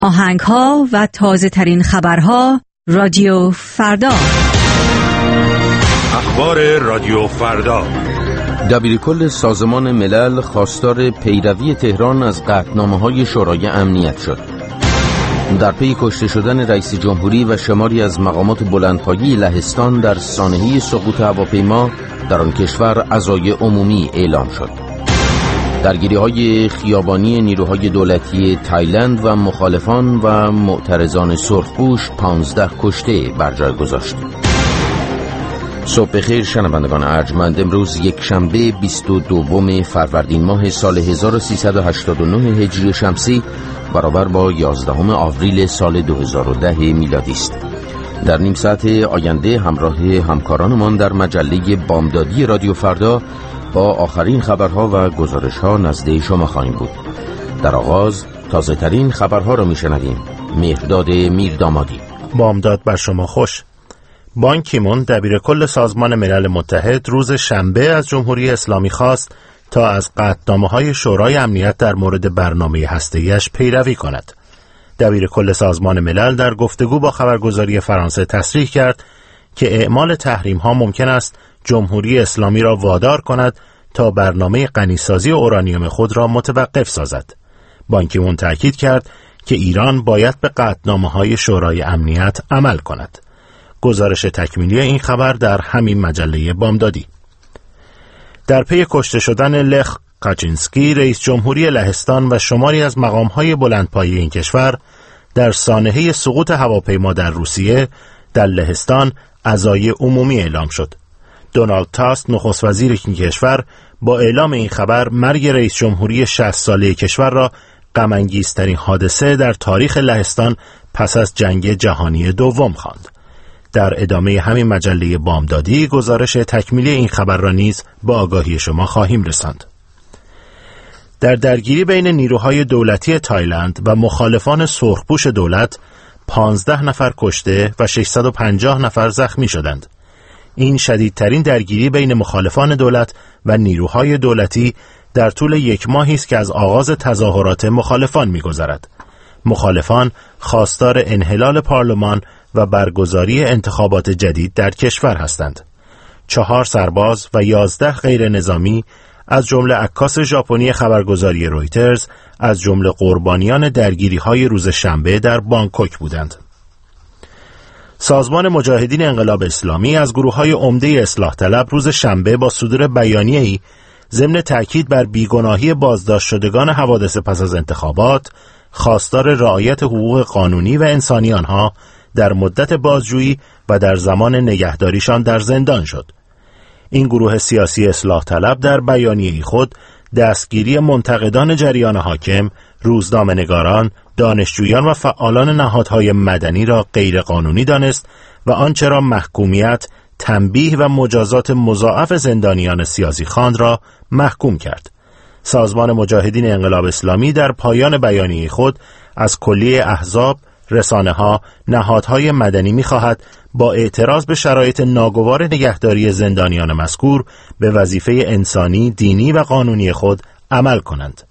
آهنگ‌ها و تازه‌ترین خبرها رادیو فردا. اخبار رادیو فردا. دبیرکل سازمان ملل خواستار پیروی تهران از قطعنامه‌های شورای امنیت شد. در پی کشته شدن رئیس جمهوری و شماری از مقامات بلندپایه لهستان در سانحه سقوط هواپیما در آن کشور عزای عمومی اعلام شد. درگیری‌های خیابانی نیروهای دولتی تایلند و مخالفان و معترضان سرخپوش 15 کشته بر جای گذاشت. صبح بخیر شنوندگان ارجمند. امروز یک شنبه 22 فروردین ماه سال 1389 هجری شمسی برابر با 11 آوریل سال 2010 میلادی است. در نیم ساعت آینده همراه همکارانمان در مجله بامدادی رادیو فردا با آخرین خبرها و گزارش‌ها نزد شما خواهیم بود. در آغاز تازه ترین خبرها را میشنویم. مهرداد میردامادی. بامداد بر شما خوش. بان کی مون دبیرکل سازمان ملل متحد روز شنبه از جمهوری اسلامی خواست تا از قطعنامه‌های شورای امنیت در مورد برنامه هسته‌ایش پیروی کند. دبیرکل سازمان ملل در گفتگو با خبرگزاری فرانسه تصریح کرد که اعمال تحریم‌ها ممکن است جمهوری اسلامی را وادار کند تا برنامه غنیسازی اورانیوم خود را متوقف سازد. بان کی مون تأکید کرد که ایران باید به قطعنامه‌های شورای امنیت عمل کند. گزارش تکمیلی این خبر در همین مجله بامدادی. در پی کشته شدن لخ کاچینسکی رئیس جمهوری لهستان و شماری از مقام‌های بلندپایه این کشور در سانحه سقوط هواپیما در روسیه در لهستان عزای عمومی اعلام شد. دونالد تاست نخست وزیر این کشور با اعلام این خبر مرگ رئیس جمهوری 60 ساله کشور را غم‌انگیزترین حادثه در تاریخ لهستان پس از جنگ جهانی دوم خواند. در ادامه همین مجله بامدادی گزارش تکمیلی این خبر را نیز با آگاهی شما خواهیم رساند. در درگیری بین نیروهای دولتی تایلند و مخالفان سرخپوش دولت 15 نفر کشته و 650 نفر زخمی شدند. این شدیدترین درگیری بین مخالفان دولت و نیروهای دولتی در طول یک ماهی است که از آغاز تظاهرات مخالفان می‌گذرد. مخالفان خواستار انحلال پارلمان و برگزاری انتخابات جدید در کشور هستند. 4 سرباز و 11 غیر نظامی از جمله عکاس ژاپنی خبرگزاری رویترز از جمله قربانیان درگیری‌های روز شنبه در بانکوک بودند. سازمان مجاهدین انقلاب اسلامی از گروه‌های عمده اصلاح طلب روز شنبه با صدور بیانیه‌ای ضمن تأکید بر بیگناهی بازداشت شدگان حوادث پس از انتخابات خواستار رعایت حقوق قانونی و انسانی آنها در مدت بازجویی و در زمان نگهداریشان در زندان شد. این گروه سیاسی اصلاح طلب در بیانیه خود دستگیری منتقدان جریان حاکم، روزنامه‌نگاران، دانشجویان و فعالان نهادهای مدنی را غیر قانونی دانست و آنچه را محکومیت، تنبیه و مجازات مضاعف زندانیان سیاسی خواند را محکوم کرد. سازمان مجاهدین انقلاب اسلامی در پایان بیانیه خود از کلیه احزاب، رسانه‌ها، نهادهای مدنی می‌خواهد با اعتراض به شرایط ناگوار نگهداری زندانیان مذکور به وظیفه انسانی، دینی و قانونی خود عمل کنند.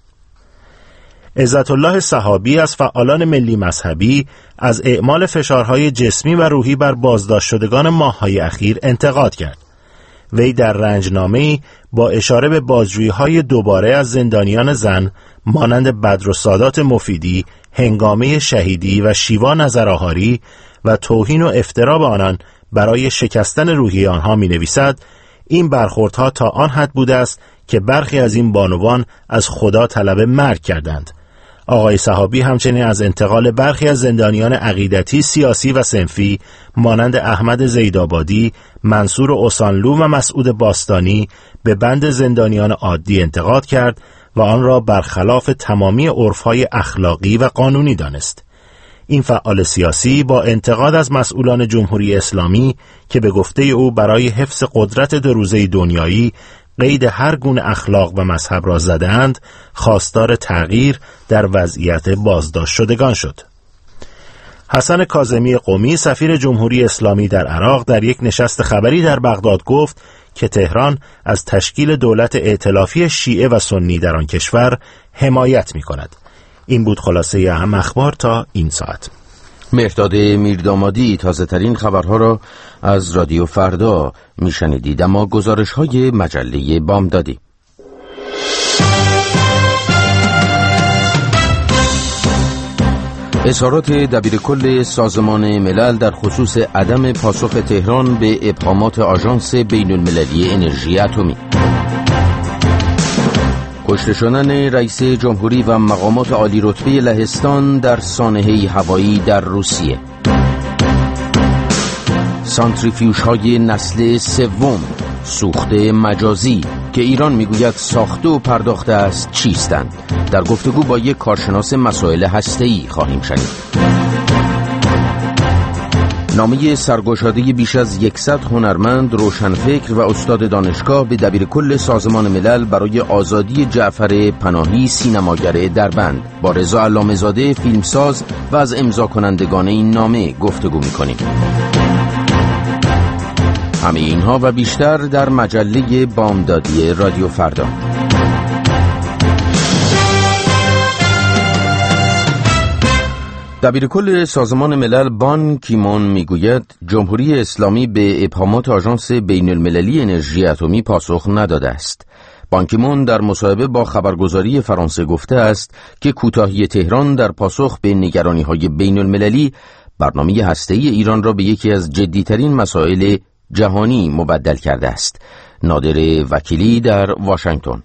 عزت الله صحابی از فعالان ملی مذهبی از اعمال فشارهای جسمی و روحی بر بازداشت شدگان ماه‌های اخیر انتقاد کرد. وی در رنجنامه‌ای با اشاره به بازجویی‌های دوباره از زندانیان زن مانند بدرالسادات مفیدی، هنگامه شهیدی و شیوا نظرآهاری و توهین و افترا به آنان برای شکستن روحی آنها می‌نویسد: این برخوردها تا آن حد بوده است که برخی از این بانوان از خدا طلب مرگ کردند. آقای صحابی همچنین از انتقال برخی از زندانیان عقیدتی، سیاسی و صنفی مانند احمد زیدآبادی، منصور اوسانلو و مسعود باستانی به بند زندانیان عادی انتقاد کرد و آن را برخلاف تمامی عرف‌های اخلاقی و قانونی دانست. این فعال سیاسی با انتقاد از مسئولان جمهوری اسلامی که به گفته او برای حفظ قدرت 2 روزه دنیایی قید هر گونه اخلاق و مذهب را زدند، خواستار تغییر در وضعیت بازداشت شدگان شد. حسن کاظمی قمی سفیر جمهوری اسلامی در عراق در یک نشست خبری در بغداد گفت که تهران از تشکیل دولت ائتلافی شیعه و سنی در آن کشور حمایت می کند. این بود خلاصه اهم اخبار تا این ساعت. مهرداد میردامادی تازه ترین خبرها را از رادیو فردا میشنیدید. اما گزارش های مجله بامدادی. اظهارات دبیرکل سازمان ملل در خصوص عدم پاسخ تهران به ابهامات آژانس بین المللی انرژی اتمی. کشته شدن رئیس جمهوری و مقامات عالی رتبه لهستان در سانحه هوایی در روسیه. سانتریفیوژهای نسل سوم، سوخت مجازی که ایران میگوید ساخته و پرداخته است چیستند؟ در گفتگو با یک کارشناس مسائل هسته‌ای خواهیم شنید. نامه سرگشاده بیش از 100 هنرمند، روشنفکر و استاد دانشگاه به دبیرکل سازمان ملل برای آزادی جعفر پناهی، سینماگر دربند، با رضا علامه‌زاده فیلمساز و از امضا کنندگان این نامه گفتگو می‌کنیم. همه اینها و بیشتر در مجله بامدادی رادیو فردا. دبیرکل سازمان ملل بان کیمون میگوید جمهوری اسلامی به ابهامات آژانس بین المللی انرژی اتمی پاسخ نداده است. بان کیمون در مصاحبه با خبرگزاری فرانسه گفته است که کوتاهی تهران در پاسخ به نگرانی‌های بین المللی برنامه هسته‌ای ایران را به یکی از جدی‌ترین مسائل جهانی مبدل کرده است. نادر وکیلی در واشنگتن.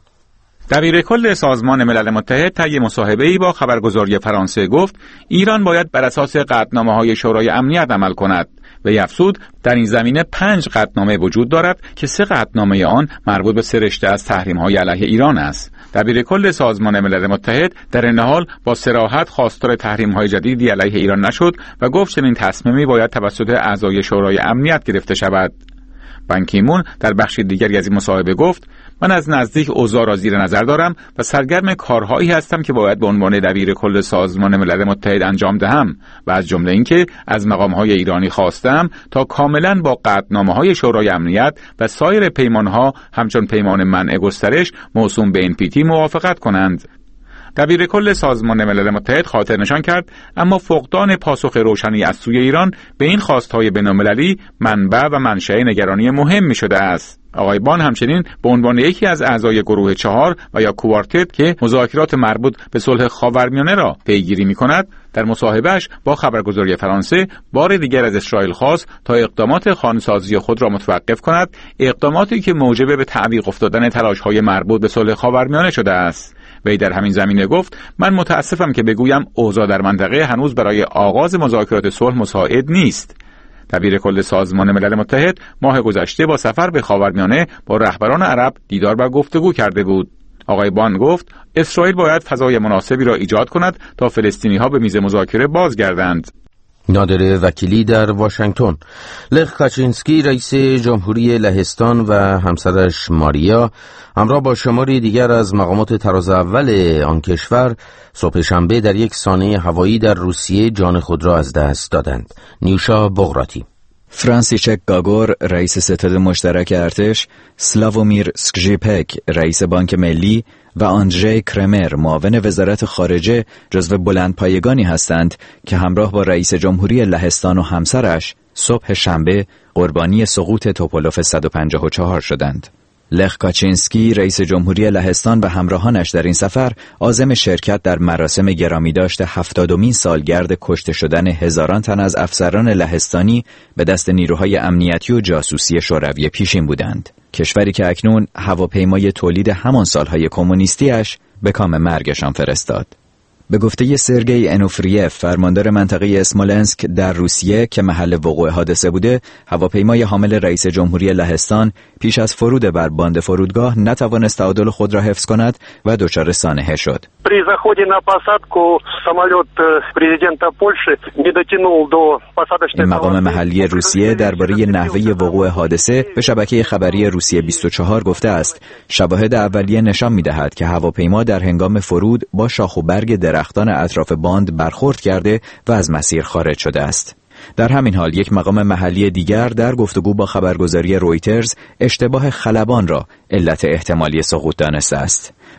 دبیرکل سازمان ملل متحد طی مصاحبه‌ای با خبرگزاری فرانسه گفت ایران باید بر اساس قطعنامه‌های شورای امنیت عمل کند. وی افزود در این زمینه 5 قطعنامه وجود دارد که 3 قطعنامه آن مربوط به 3 رشته از تحریم‌های علیه ایران است. دبیرکل سازمان ملل متحد در این حال با صراحت خواستار تحریم‌های جدیدی علیه ایران نشد و گفت چنین تصمیمی باید توسط اعضای شورای امنیت گرفته شود. بان کیمون در بخش دیگری از این مصاحبه گفت من از نزدیک اوضاع را زیر نظر دارم و سرگرم کارهایی هستم که باید به عنوان دبیرکل سازمان ملل متحد انجام دهم و از جمله اینکه از مقام‌های ایرانی خواستم تا کاملاً با قطعنامه‌های شورای امنیت و سایر پیمان‌ها همچون پیمان منع گسترش موسوم به NPT موافقت کنند. دبیرکل سازمان ملل متحد خاطر نشان کرد اما فقدان پاسخ روشنی از سوی ایران به این خواستهای بین‌المللی منبع و منشأ نگرانی مهمی شده است. آقای بان همچنین به عنوان یکی از اعضای گروه 4 و یا کوارتت که مذاکرات مربوط به صلح خاورمیانه را پیگیری می‌کند، در مصاحبهش با خبرگزاری فرانسه بار دیگر از اسرائیل خواست تا اقدامات خانه‌سازی خود را متوقف کند، اقداماتی که موجب به تعویق افتادن تلاش‌های مربوط به صلح خاورمیانه شده است. وی در همین زمینه گفت من متاسفم که بگویم اوضاع در منطقه هنوز برای آغاز مذاکرات صلح مساعد نیست. دبیرکل سازمان ملل متحد ماه گذشته با سفر به خاورمیانه با رهبران عرب دیدار و گفتگو کرده بود. آقای بان گفت اسرائیل باید فضای مناسبی را ایجاد کند تا فلسطینی‌ها به میز مذاکره بازگردند. نادر وکیلی در واشنگتن. لخ کاچینسکی رئیس جمهوری لهستان و همسرش ماریا همراه با شماری دیگر از مقامات طراز اول آن کشور صبح شنبه در یک سانحه هوایی در روسیه جان خود را از دست دادند. نیوشا بغراتی. فرانسیشک گاگور رئیس ستاد مشترک ارتش، سلاوومیر سکژیپک رئیس بانک ملی و آندژی کرمر معاون وزارت خارجه جزو بلندپایگانی هستند که همراه با رئیس جمهوری لهستان و همسرش صبح شنبه قربانی سقوط توپولوف 154 شدند. لخ کاچینسکی رئیس جمهوری لهستان و همراهانش در این سفر عازم شرکت در مراسم گرامیداشت 70مین سالگرد کشته شدن هزاران تن از افسران لهستانی به دست نیروهای امنیتی و جاسوسی شوروی پیشین بودند. کشوری که اکنون هواپیمای تولید همان سالهای کمونیستیش به کام مرگشان فرستاد. به گفته سرگئی انوفریف فرماندار منطقه اسمولنسک در روسیه که محل وقوع حادثه بوده، هواپیمای حامل رئیس جمهوری لهستان پیش از فرود بر باند فرودگاه نتوانست تعادل خود را حفظ کند و دچار سانحه شد. При заходе на посадку самолет президента Польши не дотянул до посадочной. این مقام محلی روسیه درباره نحوه وقوع حادثه به شبکه خبری روسیه 24 گفته است شواهد اولیه نشان می‌دهد که هواپیما در هنگام فرود با شاخ و برگ درختان اطراف باند برخورد کرده و از مسیر خارج شده است. در همین حال یک مقام محلی دیگر در گفتگو با خبرگزاری رویترز اشتباه خلبان را علت احتمالی سقوط دانسته است.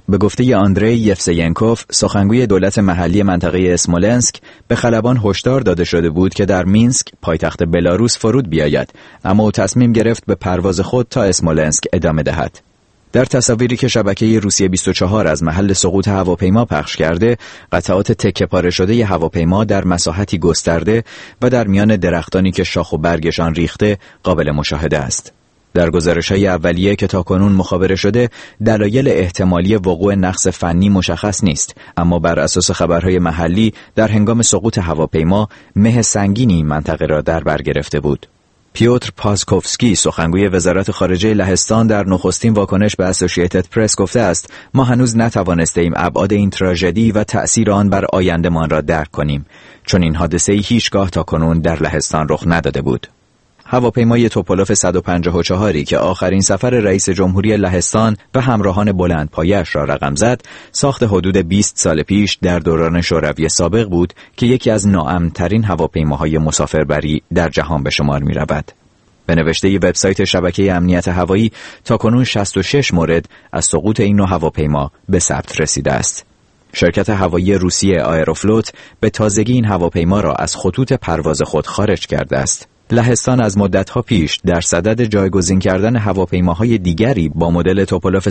به گفته آندری یفسینکوف، سخنگوی دولت محلی منطقه اسمولنسک، به خلبان هشدار داده شده بود که در مینسک، پایتخت بلاروس، فرود بیاید، اما او تصمیم گرفت به پرواز خود تا اسمولنسک ادامه دهد. در تصاویری که شبکه روسیه 24 از محل سقوط هواپیما پخش کرده، قطعات تکه پاره شده ی هواپیما در مساحتی گسترده و در میان درختانی که شاخ و برگشان ریخته قابل مشاهده است. در گزارش‌های اولیه که تاکنون مخابره شده، دلایل احتمالی وقوع نقص فنی مشخص نیست، اما بر اساس خبرهای محلی در هنگام سقوط هواپیما مه سنگینی منطقه را در بر گرفته بود. پیوتر پاسکوفسکی، سخنگوی وزارت خارجه لهستان، در نخستین واکنش به اسوسییتد پرس گفته است: ما هنوز نتوانستیم ابعاد این تراژدی و تأثیر آن بر آینده‌مان را درک کنیم، چون این حادثه‌ای هیچگاه تاکنون در لهستان رخ نداده بود. هواپیمای توپولوف 154 که آخرین سفر رئیس جمهوری لهستان و همراهان بلندپایه‌اش را رقم زد، ساخت حدود 20 سال پیش در دوران شوروی سابق بود که یکی از ناامن‌ترین هواپیماهای مسافربری در جهان به شمار می‌رود. به نوشته وبسایت شبکه امنیت هوایی، تاکنون 66 مورد از سقوط این نوع هواپیما به ثبت رسیده است. شرکت هوایی روسیه آیروفلوت به تازگی این هواپیما را از خطوط پرواز خود خارج کرده است. لهستان از مدت‌ها پیش در صدد جایگزین کردن هواپیماهای دیگری با مدل توپولوف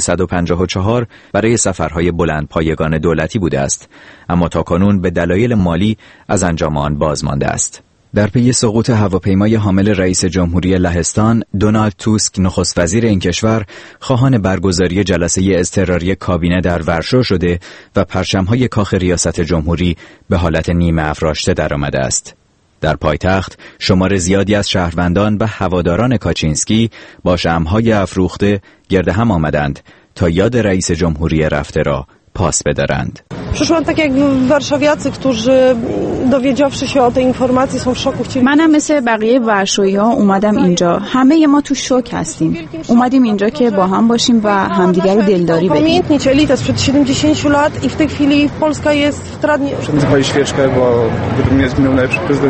154 برای سفرهای بلندپایگان دولتی بوده است، اما تاکنون به دلایل مالی از انجام آن باز مانده است. در پی سقوط هواپیمای حامل رئیس جمهوری لهستان، دونالد توسک، نخست وزیر این کشور، خواهان برگزاری جلسه اضطراری کابینه در ورشو شده و پرچم‌های کاخ ریاست جمهوری به حالت نیمه افراشته درآمده است. در پایتخت شمار زیادی از شهروندان و هواداران کاچینسکی با شمع‌های افروخته گرد هم آمدند تا یاد رئیس جمهوری رفته را پاس بدارند. Przyszłam tak jak warszawiacy, którzy dowiedziawszy się o tej informacji są w szoku. منم مثل بقیه ورشوی‌ها اومدم اینجا. همه ما تو شوک هستیم. اومدیم اینجا که با هم باشیم و همدیگر رو دلداری بدیم. Pamiętnicze elita sprzed 70 lat i w tej chwili Polska jest w trudnej. Zapali świeczkę, bo gdyby nie zginął najlepszy prezydent.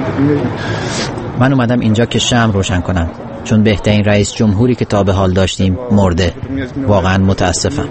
من اومدم اینجا که شمع روشن کنم، چون بهترین رئیس جمهوری که تا به حال داشتیم مرده. واقعا متاسفم.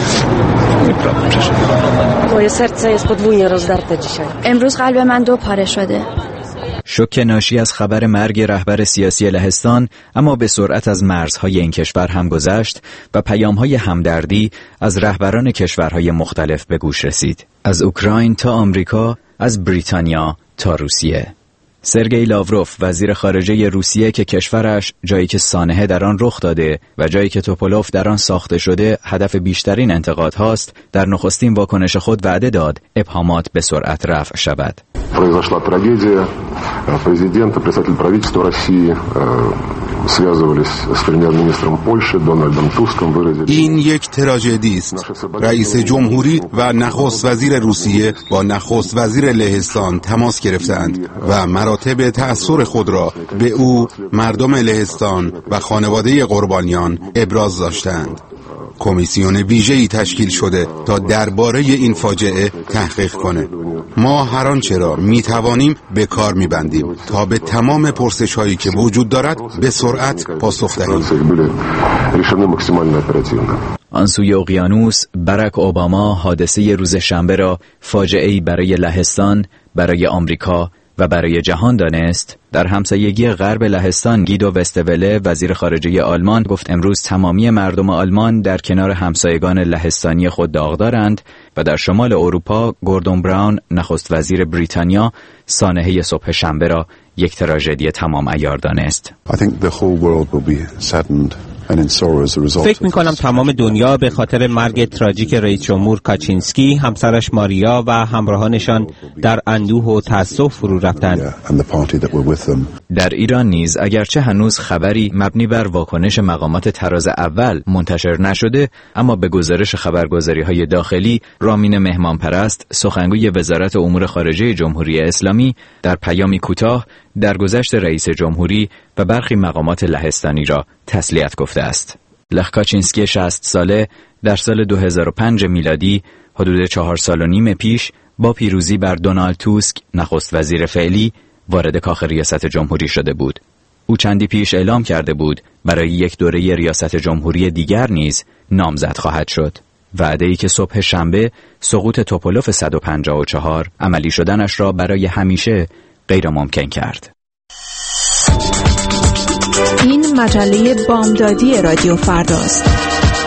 Moje serce jest podwójnie rozdarte dzisiaj. امروز قلب من دو پاره شده. شوک ناشی از خبر مرگ رهبر سیاسی لهستان اما به سرعت از مرزهای این کشور هم گذشت و پیام‌های همدردی از رهبران کشورهای مختلف به گوش رسید. از اوکراین تا آمریکا، از بریتانیا تا روسیه. سرگئی لاوروف، وزیر خارجه روسیه که کشورش جایی که سانحه در آن رخ داده و جایی که توپولوف در آن ساخته شده هدف بیشترین انتقاد هاست، در نخستین واکنش خود وعده داد ابهامات به سرعت رفع شود. Произошла трагедия. Президент и представитель правительства России связывались с премьер-министром Польши Дональдом Туском, выразили. این یک تراژدی است. رئیس جمهوری و نخست وزیر روسیه با نخست وزیر لهستان تماس گرفتند و مراتب تأثیر خود را به او، مردم لهستان و خانواده قربانیان ابراز داشتند. کمیسیون ویژه‌ای تشکیل شده تا درباره این فاجعه تحقیق کنه. ما هر آنچه را می‌توانیم به کار می‌بندیم تا به تمام پرسش‌هایی که وجود دارد به سرعت پاسخ دهیم. آن سوی اقیانوس، باراک اوباما حادثه روز شنبه را فاجعه‌ای برای لهستان، برای آمریکا و برای جهان دانست. در همسایگی غرب لهستان، گیدو وستوله، وزیر خارجه آلمان، گفت امروز تمامی مردم آلمان در کنار همسایگان لهستانی خود داغدارند و در شمال اروپا، گوردون براون، نخست وزیر بریتانیا، سانحه صبح شنبه را یک تراژدی تمام عیار دانست. فکر می‌کنم تمام دنیا به خاطر مرگ تراژیک رئیس جمهور کاچینسکی، همسرش ماریا و همراهانشان در اندوه و تأسف فرو رفتند. در ایران نیز اگرچه هنوز خبری مبنی بر واکنش مقامات طراز اول منتشر نشده، اما به گزارش خبرگزاری‌های داخلی، رامین مهمانپرست، سخنگوی وزارت امور خارجه جمهوری اسلامی، در پیامی کوتاه درگذشت رئیس جمهوری و برخی مقامات لهستانی را تسلیت گفته است. لخ کاچینسکی 60 ساله در سال 2005 میلادی، حدود 4 سال و نیم پیش، با پیروزی بر دونالد توسک، نخست وزیر فعلی، وارد کاخ ریاست جمهوری شده بود. او چندی پیش اعلام کرده بود برای یک دوره ریاست جمهوری دیگر نیز نامزد خواهد شد. وعده‌ای که صبح شنبه سقوط توپولوف 154 عملی شدنش را برای همیشه غیر ممکن کرد. این مجله بامدادی رادیو فرداست.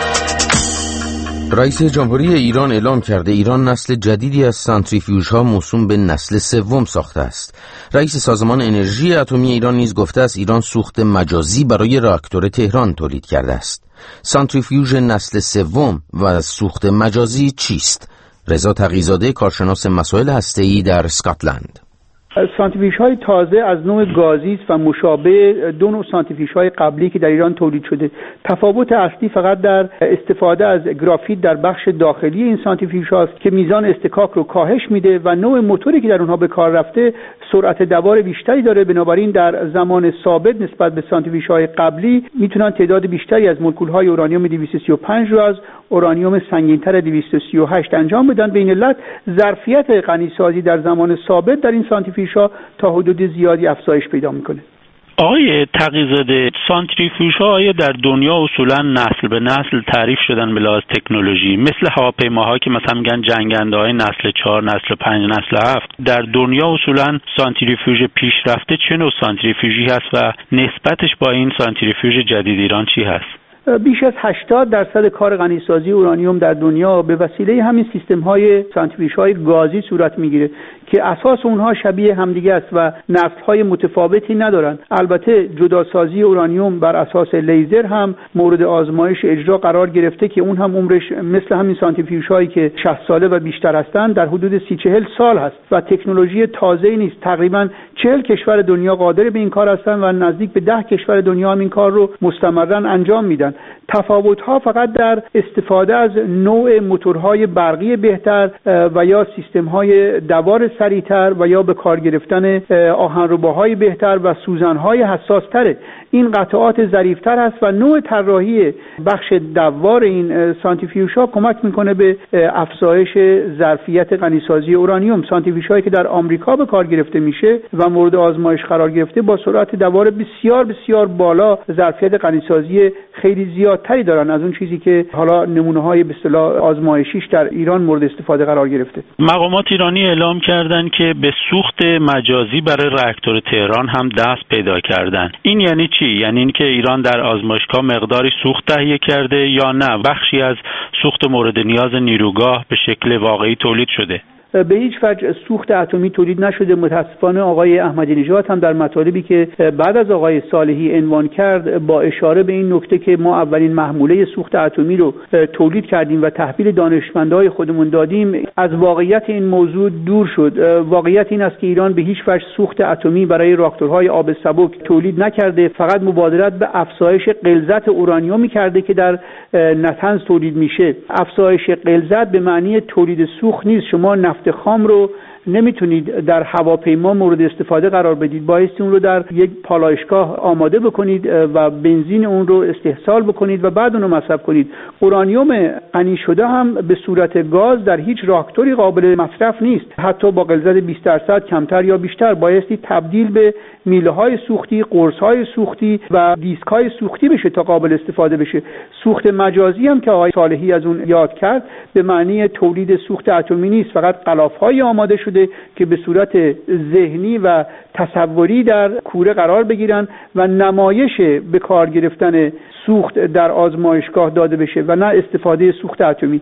رئیس جمهوری ایران اعلام کرده ایران نسل جدیدی از سانتریفیوژها موسوم به نسل سوم ساخته است. رئیس سازمان انرژی اتمی ایران نیز گفته است ایران سوخت مجازی برای راکتور تهران تولید کرده است. سانتریفیوژ نسل سوم و سوخت مجازی چیست؟ رضا تقی‌زاده، کارشناس مسائل هسته‌ای در اسکاتلند. سانتریفیوژهای تازه از نوع گازی است و مشابه دو نوع سانتریفیوژهای قبلی که در ایران تولید شده. تفاوت اصلی فقط در استفاده از گرافیت در بخش داخلی این سانتریفیوژهاست که میزان اصطکاک رو کاهش میده و نوع موتوری که در اونها به کار رفته سرعت دوار بیشتری داره. بنابراین در زمان ثابت نسبت به سانتریفیوژهای قبلی میتونن تعداد بیشتری از مولکول‌های اورانیوم 235 رو از اورانیوم سنگین‌تر 238 انجام بدن. به این علت ظرفیت غنیسازی در زمان ثابت در این سانتریفیوژها تا حدود زیادی افزایش پیدا میکنه. آقای تقی‌زاده، سانتریفیوژها آیا در دنیا اصولا نسل به نسل تعریف شدن به لحاظ تکنولوژی، مثل هواپیماها که مثلا میگن جنگنده‌های نسل 4، نسل 5، نسل 7، در دنیا اصولا سانتریفیوژ پیشرفته چه نوع سانتریفیوژی هست و نسبتش با این سانتریفیوژ جدید ایران چی هست؟ بیش از 80% کار غنیسازی اورانیوم در دنیا به وسیله همین سیستم‌های سانتریفیوژهای گازی صورت میگیره که اساس اونها شبیه همدیگه است و نسل‌های متفاوتی ندارن. البته جداسازی اورانیوم بر اساس لیزر هم مورد آزمایش اجرا قرار گرفته که اون هم عمرش مثل همین سانتریفیوژهایی که 60 ساله و بیشتر هستند در حدود 30-40 سال هست و تکنولوژی تازه‌ای نیست. تقریباً 40 کشور دنیا قادر به این کار هستند و نزدیک به 10 کشور دنیا هم این کار رو مستمراً انجام میدن. تفاوت‌ها فقط در استفاده از نوع موتورهای برقی بهتر و یا سیستم‌های دوار سریعتر و یا به کار گرفتن آهنرباهای بهتر و سوزن‌های حساس‌تره. این قطعات ظریف‌تر است و نوع طراحی بخش دوار این سانتریفیوژها کمک می‌کنه به افزایش ظرفیت غنیسازی اورانیوم. سانتریفیوژهایی که در آمریکا به کار گرفته میشه و مورد آزمایش قرار گرفته با سرعت دوار بسیار بسیار بالا ظرفیت غنیسازی خیلی زیادتری دارن از اون چیزی که حالا نمونه‌های به اصطلاح آزمایشیش در ایران مورد استفاده قرار گرفته. مقامات ایرانی اعلام کردن که به سوخت مجازی برای راکتور تهران هم دست پیدا کردن. این یعنی چی؟ یعنی اینکه ایران در آزمایشگاه مقداری سوخت تهیه کرده یا نه بخشی از سوخت مورد نیاز نیروگاه به شکل واقعی تولید شده؟ به هیچ وجه سوخت اتمی تولید نشده. متاسفانه آقای احمدی نژاد هم در مطالبی که بعد از آقای صالحی عنوان کرد با اشاره به این نکته که ما اولین محموله سوخت اتمی رو تولید کردیم و تحویل دانشمندای خودمون دادیم از واقعیت این موضوع دور شد. واقعیت این است که ایران به هیچ وجه سوخت اتمی برای راکتورهای آب سبک تولید نکرده، فقط مبادرت به افزایش غلظت اورانیومی کرده که در نتنز تولید میشه. افزایش غلظت به معنی تولید سوخت نیست. شما نفت خام رو نمیتونید در هواپیما مورد استفاده قرار بدید، بایستی اون رو در یک پالایشگاه آماده بکنید و بنزین اون رو استحصال بکنید و بعد اون رو مصرف کنید. اورانیوم غنی شده هم به صورت گاز در هیچ راکتوری قابل مصرف نیست، حتی با غلظت 20% کمتر یا بیشتر. بایستی تبدیل به میله‌های سوختی، قرص‌های سوختی و دیسک‌های سوختی بشه تا قابل استفاده بشه. سوخت مجازی هم که آقای صالحی از اون یاد کرد به معنی تولید سوخت اتمی نیست، فقط غلاف‌های آماده شده که به صورت ذهنی و تصوری در کوره قرار بگیرن و نمایش به کار گرفتن سوخت در آزمایشگاه داده بشه و نه استفاده سوخت اتمی.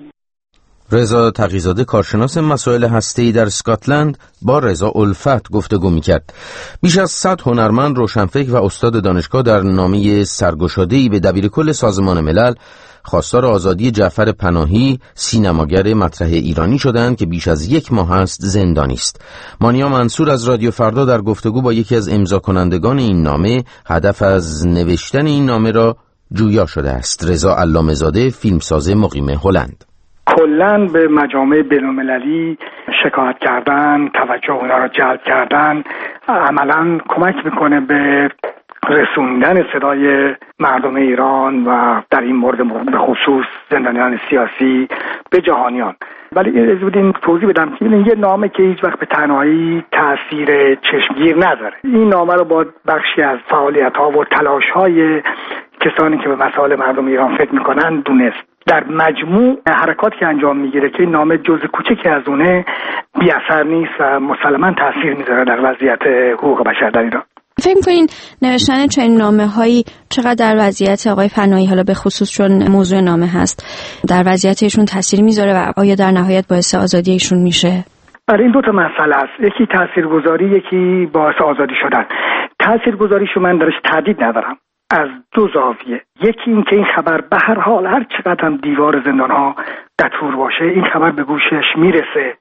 رضا تقی‌زاده، کارشناس مسائل هسته‌ای در اسکاتلند، با رضا الفت گفتگو می‌کرد. بیش از 100 هنرمند، روشنفکر و استاد دانشگاه در نامه سرگشاده‌ای به دبیرکل سازمان ملل خواستار آزادی جعفر پناهی، سینماگر مطرح ایرانی شدند که بیش از 1 ماه است زندانی است. مانیا منصور از رادیو فردا در گفتگو با یکی از امضا کنندگان این نامه هدف از نوشتن این نامه را جویا شده است. رضا علامه‌زاده، فیلمساز مقیم هلند. کلاً به مجامع بین‌المللی شکایت کردن، توجه اونا را جلب کردن عملاً کمک میکنه به رسوندن صدای مردم ایران و در این مورد به خصوص زندانیان سیاسی به جهانیان. ولی از این توضیح بدم که یه نامه که هیچ وقت به تنهایی تأثیر چشمگیر نداره. این نامه رو با بخشی از فعالیت‌ها و تلاش‌های کسانی که به مسائل مردم ایران فکر میکنن دونست. در مجموع حرکاتی که انجام میگیره که این نامه جزء کوچکی از اونه بی اثر نیست و مسلماً تاثیر میذاره در وضعیت حقوق بشر در ایران. فکر می‌کنین نوشتن چنین نامه‌هایی چقدر در وضعیت آقای پناهی، حالا به خصوص چون موضوع نامه هست، در وضعیت ایشون تاثیر میذاره و آیا در نهایت باعث آزادی ایشون میشه؟ برای این دو تا مسئله است، یکی تاثیرگذاری، یکی باعث آزادی شدن. تاثیرگذاریشو من درش تردید ندارم از دو زاویه. یکی این که این خبر به هر حال هر چقدر هم دیوار زندان‌ها دتور باشه این خبر به گوشش میرسه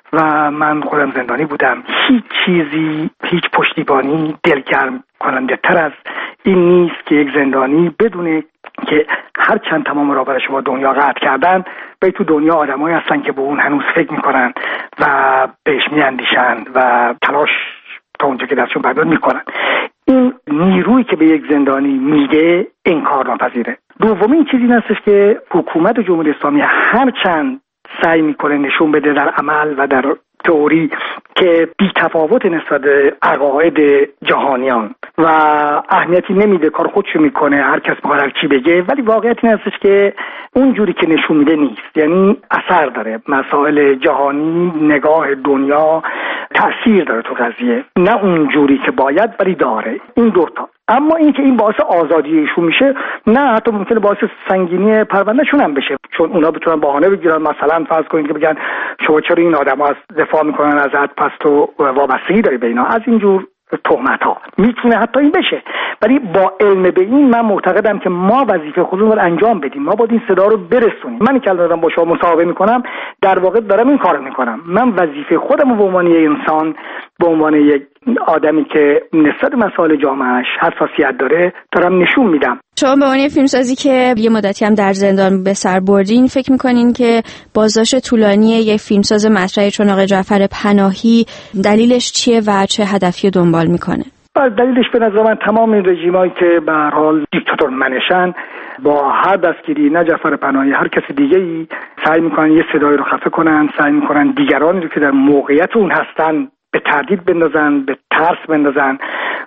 و من خودم زندانی بودم. هیچ چیزی، هیچ پشتیبانی دلگرم کننده تر از این نیست که یک زندانی بدونه که هر چند تمام رابطه‌اش با دنیا قطع کردن و تو دنیا آدمایی هستن که به اون هنوز فکر میکنن و بهش میاندیشن و تلاش تا اونجا که دستشون بردار میکنن. این نیرویی که به یک زندانی میده انکارناپذیره. دومین چیزی این هستش که حکومت جمهوری اسلامی هر چند سعی میکنه نشون بده در عمل و در تئوری که بی‌تفاوت نسبت به عقاید جهانیان و اهمیتی نمیده، کار خودشو میکنه، هر کس میخواد هر چی بگه، ولی واقعیت این هستش که اون جوری که نشون میده نیست. یعنی اثر داره، مسائل جهانی، نگاه دنیا تأثیر داره تو قضیه، نه اون جوری که باید ولی داره. این دوتا. اما این که این باعث آزادی ایشون میشه، نه، حتی ممکنه باعث سنگینی پروندهشون هم بشه، چون اونا بتونن بهانه بگیرن، مثلا فرض کنید که بگن شما چرا این آدما از دفاع میکنن ازت، پس تو وابستگی داری به اینا. از اینجور تهمت‌ها میتونه حتی این بشه، ولی با علم به این من معتقدم که ما وظیفه خودمون رو انجام بدیم، ما باید این صدا رو برسونیم. من که الان با شما مصاحبه میکنم در واقع دارم این کارو میکنم. من وظیفه خودم رو به عنوان یک انسان، به عنوان یک آدمی که نسبت مسائل جامعهش حساسیت داره دارم نشون میدم. شما به عنوان فیلمسازی که یه مدتی هم در زندان به سر بردین، فکر میکنین که بازداشت طولانی یک فیلمساز مطرحی چون آقای جعفر پناهی دلیلش چیه و چه هدفی دنبال میکنه؟ دلیلش به نظر من تمام این رژیمایی که به هر حال دیکتاتور منشن با هر دستگیری، نه جعفر پناهی، هر کسی دیگه‌ای، سعی میکنن یه صدایی رو خفه کنن، سعی میکنن دیگرانی رو که در موقعیت اون هستن به تردید بندازن، به ترس بندازن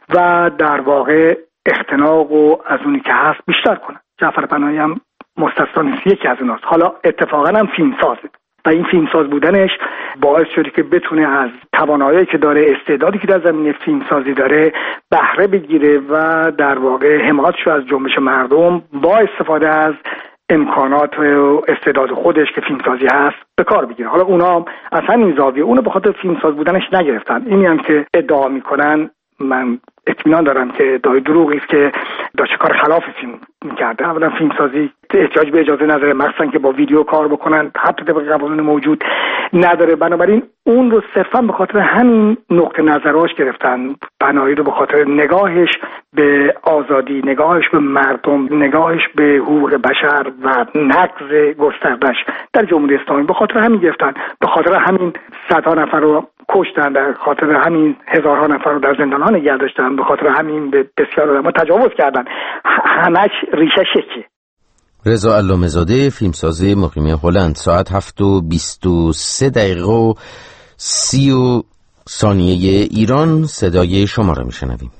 و در واقع اختناق و از اونی که هست بیشتر کنن. جعفر پناهی هم مستثنا نیست، یکی از اوناست. حالا اتفاقا هم فیلمسازه و این فیلمساز بودنش باعث شده که بتونه از توانایی که داره، استعدادی که در زمینه فیلمسازی داره بهره بگیره و در واقع حمایتش از جنبش مردم با استفاده از امکانات و استعداد خودش که فیلمسازی هست به کار بگیره. حالا اونا از همین زاویه اونو به خاطر فیلمساز بودنش نگرفتن. اینی هم که ادعا میکنن من اطمینان دارم که ادعای دروغی است که داشته کار خلاف فیلم میکرده. اولا فیلمسازی احتیاج به اجازه نداره، مخصوصا که با ویدیو کار بکنن، حتی طبق قوانین موجود نداره. بنابراین اون رو صرفا به خاطر همین نقطه نظراش گرفتن. پناهی رو به خاطر نگاهش به آزادی، نگاهش به مردم، نگاهش به حقوق بشر و نقض گستردش در جمهوری اسلامی به خاطر همین گرفتن. به خاطر همین صدها نفر رو کشتن، در خاطر همین هزارها نفر رو در زندان‌ها نگه داشتن، به خاطر همین به بسیار آدم‌ها تجاوز کردن. همش ریشه شکه. رضا علامه‌زاده، فیلمساز مقیم هلند. ساعت 7:23 و 30 ثانیه ایران. صدای شما را میشنویم.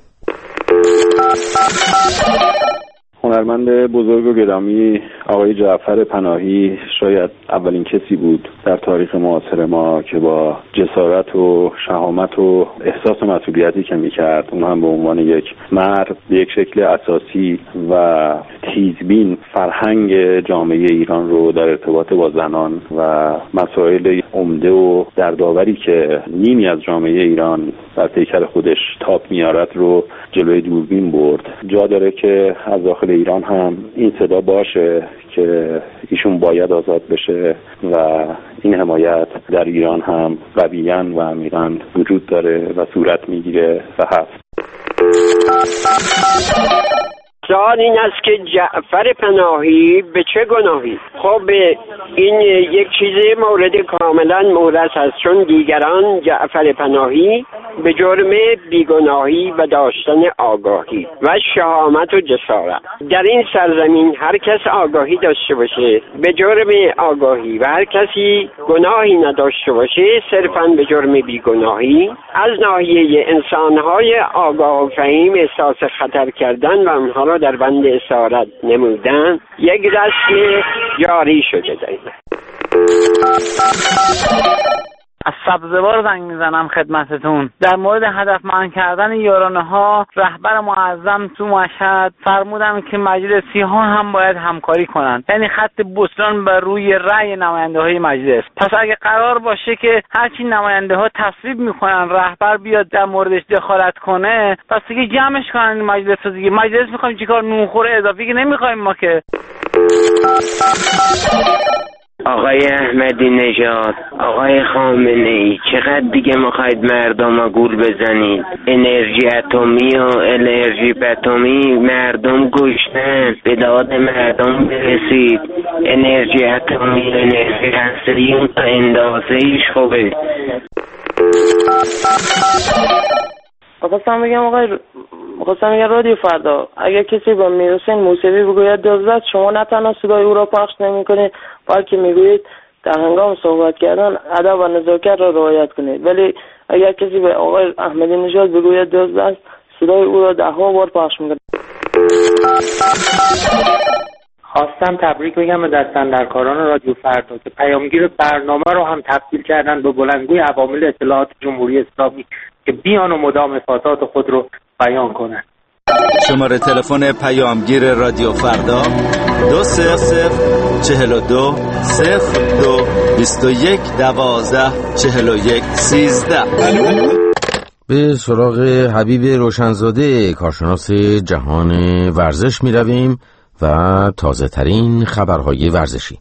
هنرمند بزرگ و گرامی آقای جعفر پناهی شاید اولین کسی بود در تاریخ معاصر ما که با جسارت و شهامت و احساس مسئولیتی که میکرد، اون هم به عنوان یک مرد به یک شکل اساسی و تیزبین فرهنگ جامعه ایران رو در ارتباط با زنان و مسائل عمده و دردآوری که نیمی از جامعه ایران در پیکر خودش تاب میارد رو جلوی دوربین برد. جا داره که از داخل ایران هم این صدا باشه که ایشون باید آزاد بشه و این حمایت در ایران هم قویاً و عمیقاً وجود داره و صورت میگیره و هست. سوال این است که جعفر پناهی به چه گناهی؟ خب این یک چیز مورد کاملا مورد است، چون دیگران جعفر پناهی به جرم بیگناهی و داشتن آگاهی و شهامت و جسارت در این سرزمین هر کس آگاهی داشته باشه به جرم آگاهی و هر کسی گناهی نداشته باشه صرفاً به جرم بیگناهی، از ناحیه انسانهای آگاه و فهیم احساس خطر کردن و اونها را در بند اسارت نمودن یک رسم جاری شده داریم. از سبزوار زنگ میزنم خدمتتون. در مورد هدفمند کردن یارانه ها رهبر معظم تو مشهد فرمودن که مجلسی ها هم باید همکاری کنند، یعنی خط بوستان بر روی رأی نماینده های مجلس. پس اگه قرار باشه که هرچی نماینده ها تصویب میکنن رهبر بیاد در موردش دخالت کنه، پس دیگه جمعش کنن این مجلس رو دیگه. مجلس میخوایم چیکار؟ نونخور اضافی که نمیخوایم ما که. آقای احمدی نژاد، آقای خامنه‌ای، چقدر دیگه میخواید مردم رو گول بزنید؟ انرژی اتمی و انرژی پتمی، مردم گشنن، به داد مردم برسید. انرژی اتمی، انرژی هسته‌ای اون تا اندازه‌ایش خوبه. خواستم بگم رادیو فردا اگر کسی با میرحسین موسوی بگوید دزد، شما نه تنها صدای او را پخش نمی‌کنید بلکه میگویید در هنگام صحبت کردن ادب و نزاکت را رعایت کنید. ولی اگر کسی به آقای احمدی نژاد بگوید دزد، صدای او را 10 بار پخش می‌کنید. خواستم تبریک بگم به دستاندرکاران رادیو فردا که پیامگیر برنامه رو هم تبدیل کردن به بلندگوی عوامل اطلاعات جمهوری اسلامی که بیان و مدام افاضات خود رو بیان کنند. شماره تلفن پیامگیر رادیو فردا 2042 02 21 12 41 13. به سراغ حبیب روشنزاده کارشناس جهان ورزش می رویم و تازه ترین خبرهای ورزشی.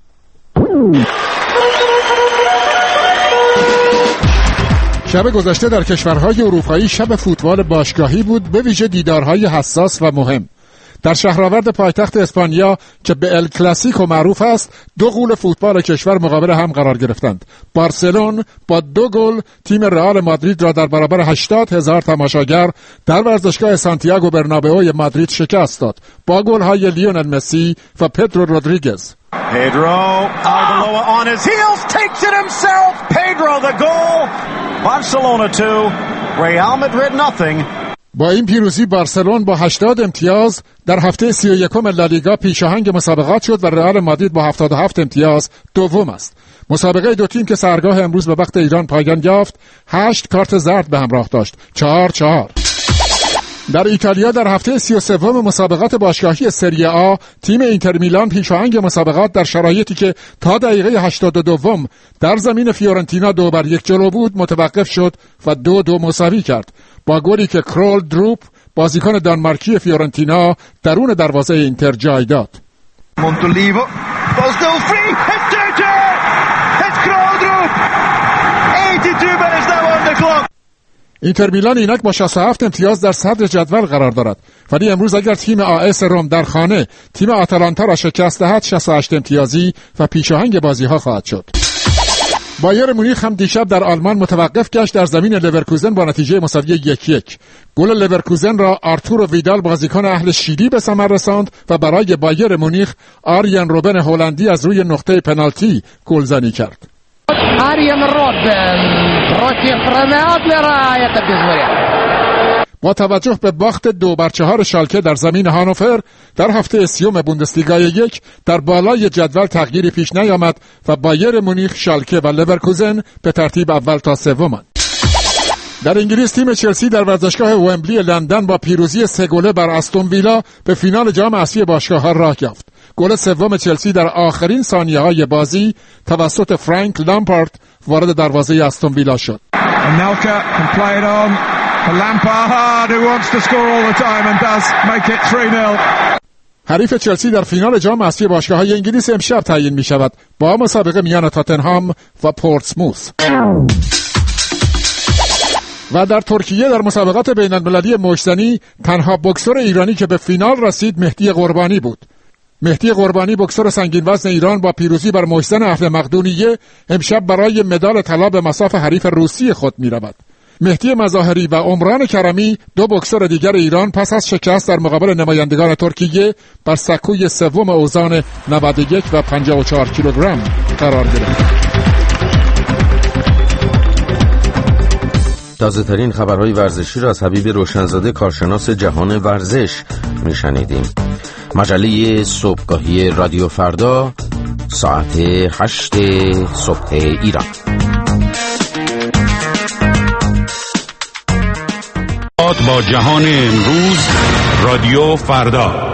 شب گذشته در کشورهای اروپایی شب فوتبال باشگاهی بود، به ویژه دیدارهای حساس و مهم. در شهرآورد پایتخت اسپانیا که به ال کلاسیکو معروف است، 2 غول فوتبال کشور مقابل هم قرار گرفتند. بارسلون با 2 گل تیم رئال مادرید را در برابر 80,000 تماشاگر در ورزشگاه سانتیاگو برنابئو مادرید شکست داد با گل‌های لیونل مسی و پدرو رودریگز. Pedro Arbeloa on his heels takes it himself. Pedro the goal. Barcelona 2, Real Madrid nothing. با این پیروزی بارسلون با 80 امتیاز در هفته 31 لالیگا پیشاهنگ مسابقات شد و رئال مادرید با 77 امتیاز دوم است. مسابقه 2 تیم که سحرگاه امروز به وقت ایران پایان یافت 8 کارت زرد به همراه داشت، 4-4. در ایتالیا در هفته 33 مسابقات باشگاهی سری آ تیم اینتر میلان پیشاهنگ مسابقات در شرایطی که تا دقیقه 82 در زمین فیورنتینا 2-1 جلو بود متوقف شد و 2-2 مساوی کرد با گلی که کرول دروپ بازیکن دانمارکی فیورنتینا درون دروازه اینتر جای داد. Montolivo goes still free. It's 2-2. It's Krol Drup. 82 minutes now on the clock. اینتر میلان اینک با 67 امتیاز در صدر جدول قرار دارد، ولی امروز اگر تیم آس روم در خانه تیم آتالانتا را شکست دهد 68 امتیازی و پیشاهنگ بازی‌ها خواهد شد. بایر مونیخ هم دیشب در آلمان متوقف گشت در زمین لورکوزن با نتیجه مساوی 1-1. گل لورکوزن را آرتورو ویدال بازیکن اهل شیلی به ثمر رساند و برای بایر مونیخ آریان روبن هلندی از روی نقطه پنالتی گلزنی کرد. آریان روبن با توجه به باخت 2-4 شالکه در زمین هانوفر در هفته 30 بوندسلیگای 1 در بالای جدول تغییری پیش نیامد و بایر مونیخ، شالکه و لورکوزن به ترتیب اول تا سومند. در انگلیس تیم چلسی در ورزشگاه ومبلی لندن با پیروزی 3 گله بر استون ویلا به فینال جام اسیای باشگاه‌ها راه یافت. گل سوم چلسی در آخرین ثانیه‌های بازی توسط فرانک لامپارد وارد دروازه استون ویلا شد. حریف چلسی در فینال جام اسیای باشگاه‌های انگلیس امشب تعیین می‌شود با مسابقه میان تاتنهام و پورتسموث. و در ترکیه در مسابقات بین‌المللی مشتزنی تنها بوکسور ایرانی که به فینال رسید مهدی قربانی بود. مهدی قربانی بوکسور سنگین وزن ایران با پیروزی بر مشتزن اهل مقدونیه امشب برای مدال طلا به مصاف حریف روسی خود می‌رود. مهدی مظاهری و عمران کرمی 2 بوکسور دیگر ایران پس از شکست در مقابل نمایندگان ترکیه بر سکوی سوم اوزان 91 و 54 کیلوگرم قرار گرفتند. تازه ترین خبرهای ورزشی را از حبیب روشنزاده کارشناس جهان ورزش میشنیدیم. مجله صبحگاهی رادیو فردا ساعت 8 صبح ایران. با جهان امروز رادیو فردا.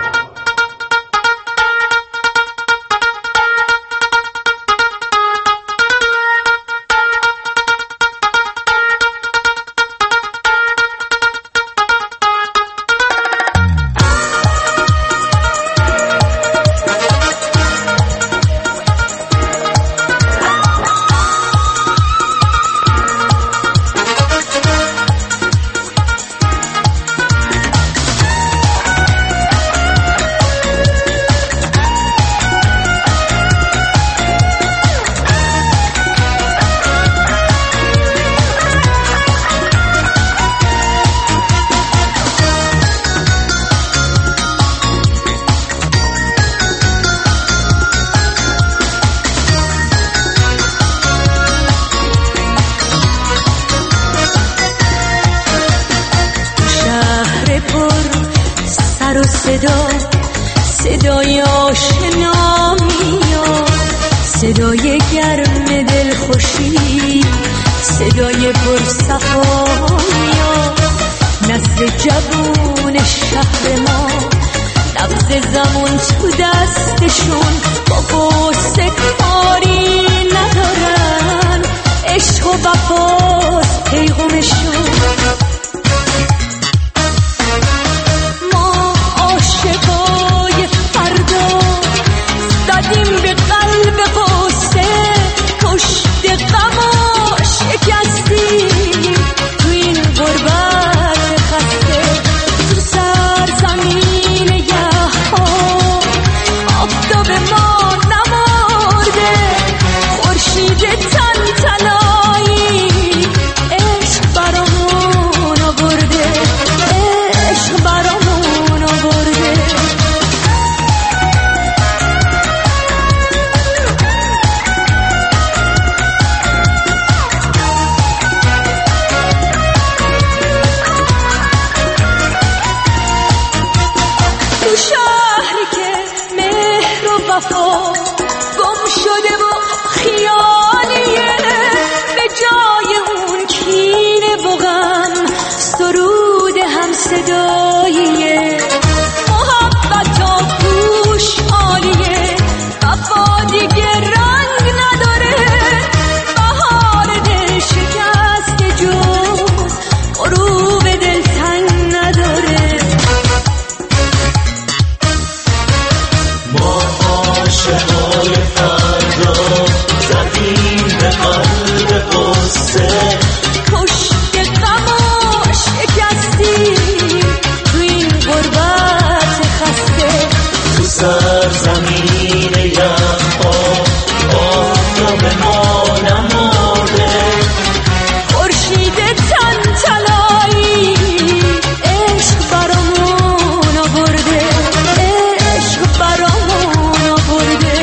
صدای آشنا میاد، صدای گرم دلخوشی، صدای پرصفا میاد. نسل جوون شهر ما نبض زمان تو دستشون، با غصه کاری ندارن، عشق و وفاست پیغامشون. زدیم به قلب قصه، پشت غما شکستیم تو این غربت خسته. تو سرزمین یخ‌ها آفتاب ما نمرده، خورشید تن طلایی عشق برامون آورده، عشق برامون آورده. گم شده و خیالیه، به جای اون کینه و غم سرود هم صداییه. محبت و خوشحالیه، وفا دیگه رنگ نداره. بهار دل شکست جون، غروب دل تنگ نداره. عاشقای فردا زدیم به قلب قصه، پشت غما شکستیم تو این غربت خسته. تو سرزمین یخ‌ها آفتاب ما نمرده، خورشید تن طلایی عشق برامون آورده، عشق برامون آورده.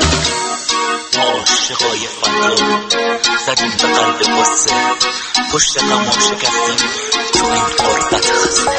عاشقای فردا زدیم به قلب قصه، پشت غما شکستیم تو این غربت خسته.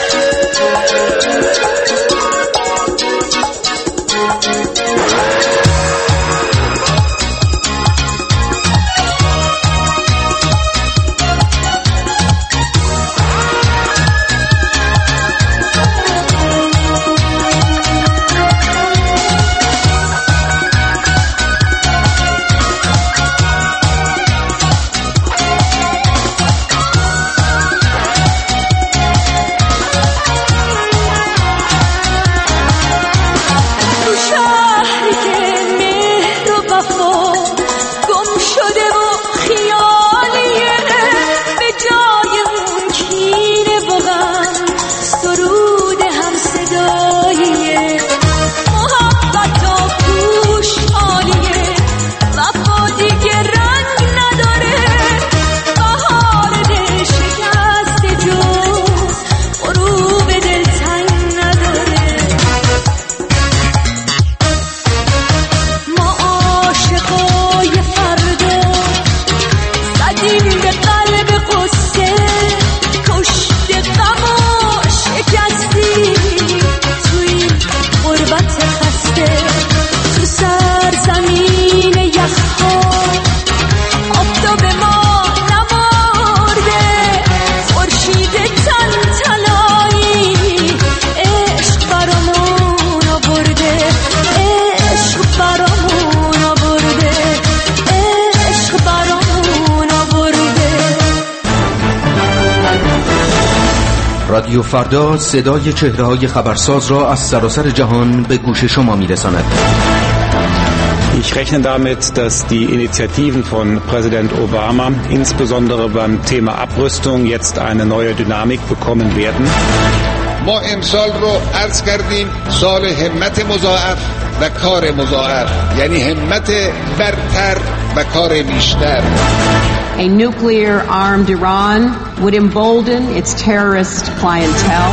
رادیو فردا صدای چهره‌های خبرساز را از سراسر جهان به گوش شما می‌رساند. Ich rechne damit, dass die Initiativen von Präsident Obama, insbesondere beim Thema Abrüstung, jetzt eine neue Dynamik bekommen werden. ما امسال رو عرض کردیم سال همت مضاعف و کار مضاعف، یعنی همت برتر و کار بیشتر. A nuclear armed Iran would embolden its terrorist clientele.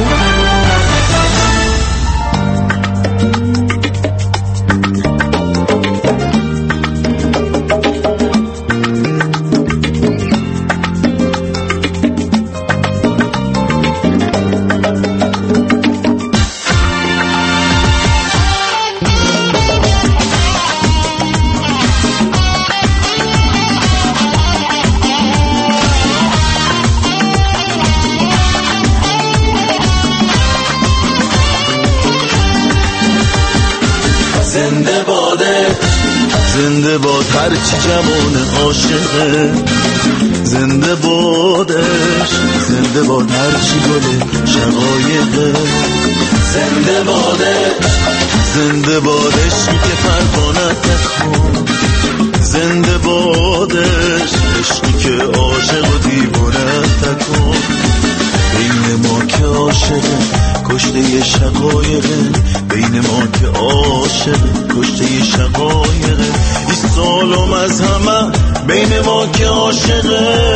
زنده باد هرچی جوان عاشقه، زنده بادش، زنده باد هرچی گل شقایقه، زنده بادش، زنده بادش که پروانه تخون، زنده بادش عشقی که عاشق و دیوانه تکن. بین ما که عاشقه کشته شقایقه، بین ما که عاشقه کشته شقایقه. این سالم از همه بین ما که عاشقه.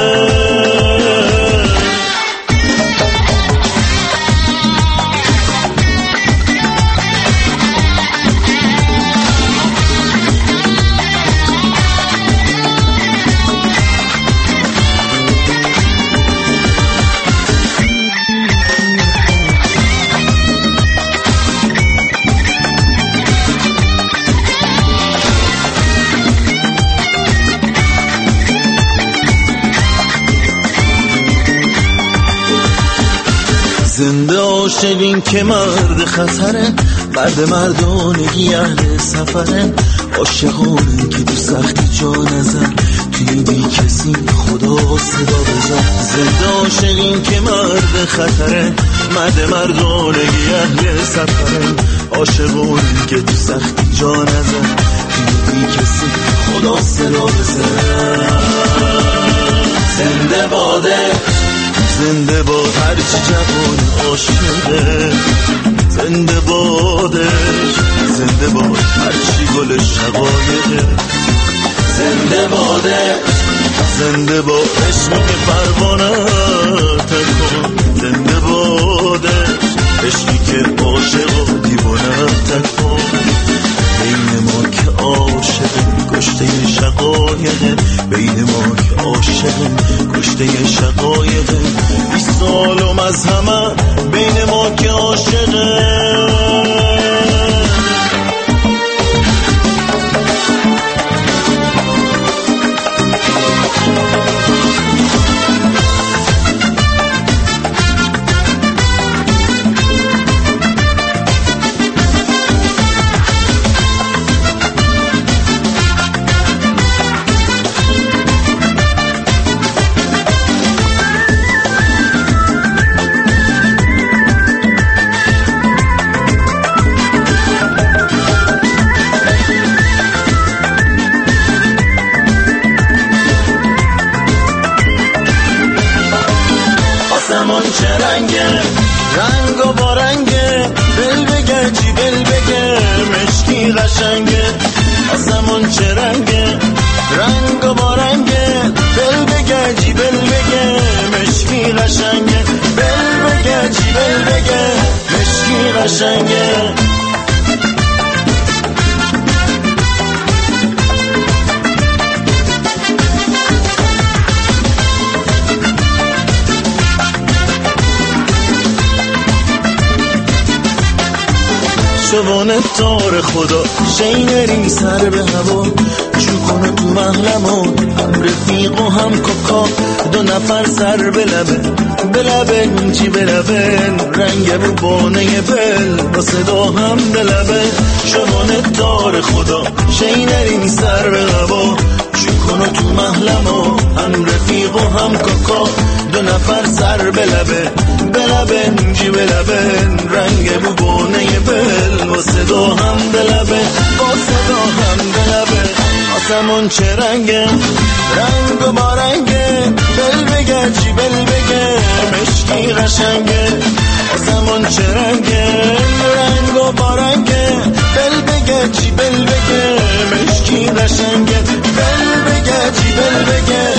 زنده عاشقین که مرد خطره، مرد مردانگی اهل سفره، عاشقانی که تو سختی جا نزن، توی بی کسی خدا صدا بزن. زنده عاشقین که مرد خطره، مرد مردانگی اهل سفره، عاشقانی که تو سختی جا نزن، توی بی کسی خدا صدا بزن. زنده باده، زنده باد هرچی جوان عاشقه، زنده بادش، زنده باد هرچی گل شقایقه، زنده بادش، زنده باد عشقی که پروانه تکن، زنده بادش عشقی که عاشق و دیوانه تکن. بین ما که عاشقه کشته شقایقه، بین ما که عاشقه کشته شقایقه. بیست سالم از همه بین ما که عاشقه. آسمون چه رنگه، رنگ و با رنگه، بل بگه چی بل بگه، مشکی قشنگه. آسمون چه رنگه، رنگ و با رنگه، بل بگه چی بل بگه، مشکی قشنگه. بل بگه چی بل بگه، مشکی قشنگه. شبانه تار خدا شینری سر به هوا، شو کنه تو محلمون هم رفیق و هم کاکا، دو نفر سر به لبه چی به لبه، رنگ بونه بل با صدا هم به لبه. شبانه تار خدا شینری سر به هوا، شو کنه تو محلمون هم رفیق و هم کاکا، دو نفر سر به لبه به لبن، رنگ بوبونه بل با صدا هم به لبن، با صدا هم به لبن. آسمون چه رنگه؟ رنگ و با رنگه، بل بگه چی بل بگه، مشکی قشنگه. آسمون چه رنگه؟ رنگ و با رنگه، بل بگه چی بل بگه، مشکی قشنگه. بل بگه چی بل بگه.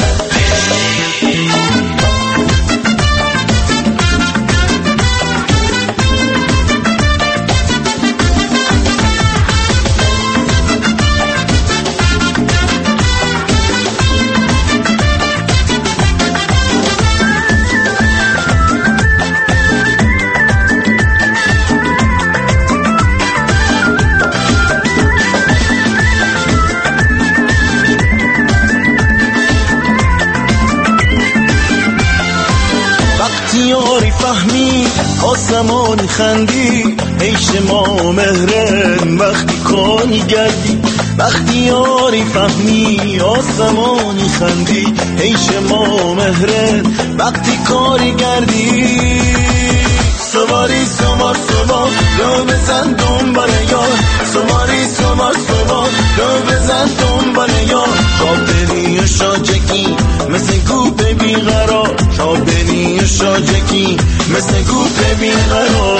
یاری فهمی آسمانی خندی، عیش ما مهرن وقتی کاری گردی. وقتی یاری فهمی آسمانی خندی، عیش ما مهرن وقتی کاری گردی. سواری سوار سوار رو بزن دنبال یار، سواری سوار سوار رو بزن دنبال یار. شابنی و شاجکی مثل گوپ بیقرار، شابنی و شاجکی مثل گوپ بیقرار.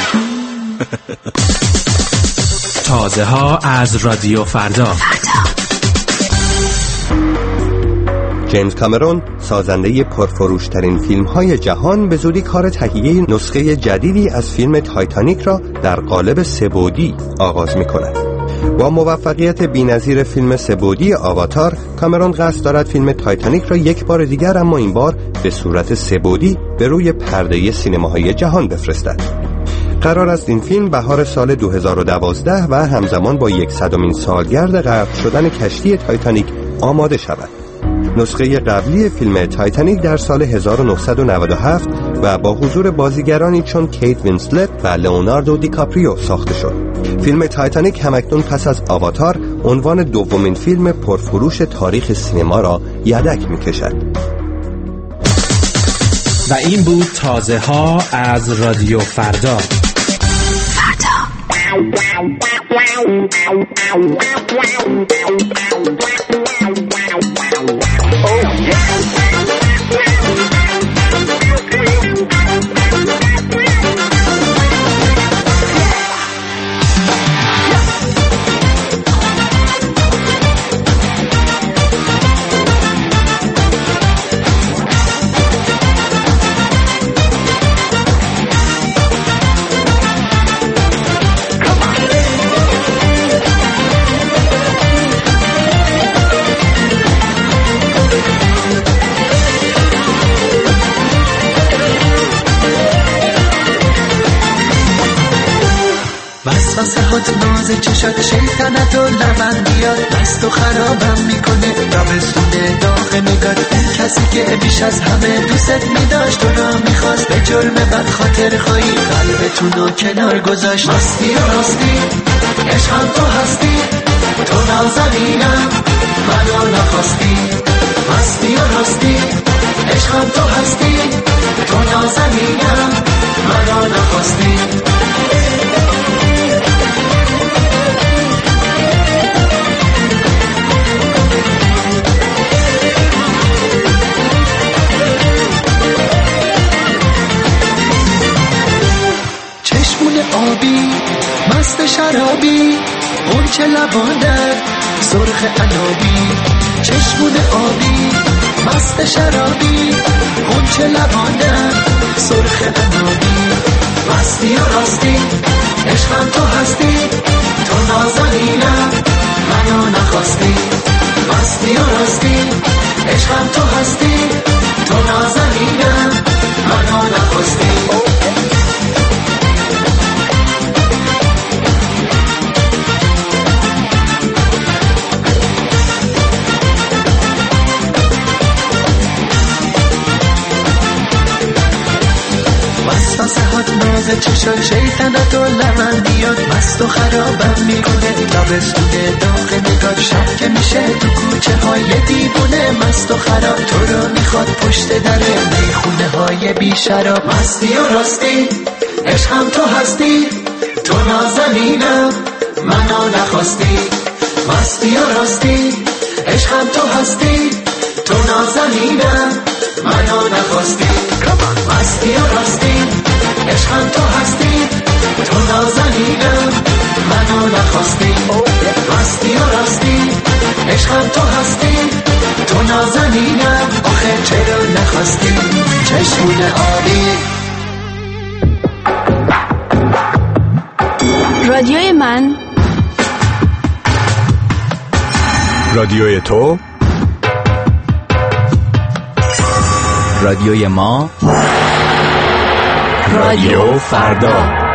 تازه ها از رادیو فردا. جیمز کامرون سازنده پرفروشترین فیلم‌های جهان به زودی کار تهیه نسخه جدیدی از فیلم تایتانیک را در قالب سه‌بعدی آغاز می‌کند. با موفقیت بی‌نظیر فیلم سه‌بعدی آواتار، کامرون قصد دارد فیلم تایتانیک را یک بار دیگر، اما این بار به صورت سه‌بعدی، به روی پرده سینماهای جهان بفرستد. قرار است این فیلم بهار سال 2012 و همزمان با 100مین سالگرد غرق شدن کشتی تایتانیک آماده شود. نسخه قبلی فیلم تایتانیک در سال 1997 و با حضور بازیگرانی چون کیت وینسلت و لئوناردو دیکاپریو ساخته شد. فیلم تایتانیک همکنون پس از آواتار عنوان دومین فیلم پرفروش تاریخ سینما را یدک می‌کشد. و این بود تازه ها از رادیو فردا. وسوسهات ناز چشات شیطنت و لبندیات دست و خرابم میکنه تابستون داغ نگات. اون کسی که بیش از همه دوست میداشت تو را میخواست به جرم بد خاطر خواهی قلبتون رو کنار گذاشت. مستی و راستی عشقم تو هستی، تو نازنینم منو نخواستی. مستی و راستی عشقم تو هستی، تو نازنینم منو نخواستی. آبی مست شرابی غنچه لبانت سرخ عنابی. چشمون آبی مست شرابی غنچه لبانت سرخ عنابی. مستی و راستی عشقم تو هستی، تو نازنینم منو نخواستی. مستی و راستی عشقم تو هستی، تو نازنینم منو نخواستی. وسوسهات ناز چشات شیطنت و لبندیات مست و خرابم میکنه تابستون داغ نگات. شب که میشه تو کوچه های دیوونه مست و خراب تو رو میخواد پشت در میخونه های بی شراب. مستی و راستی عشقم تو هستی، تو نازنینم منو نخواستی، مستی و راستی عشقم تو هستی، تو نازنینم منو نخواستی، مستی و راستی عشقم تو هستی، تو نازنینم منو نخواستی، مستی و راستی عشقم تو هستی، تو نازنینم آخه چرا نخواستی، چشمون عالی. رادیوی من، رادیوی تو، رادیوی ما، رادیو فردا.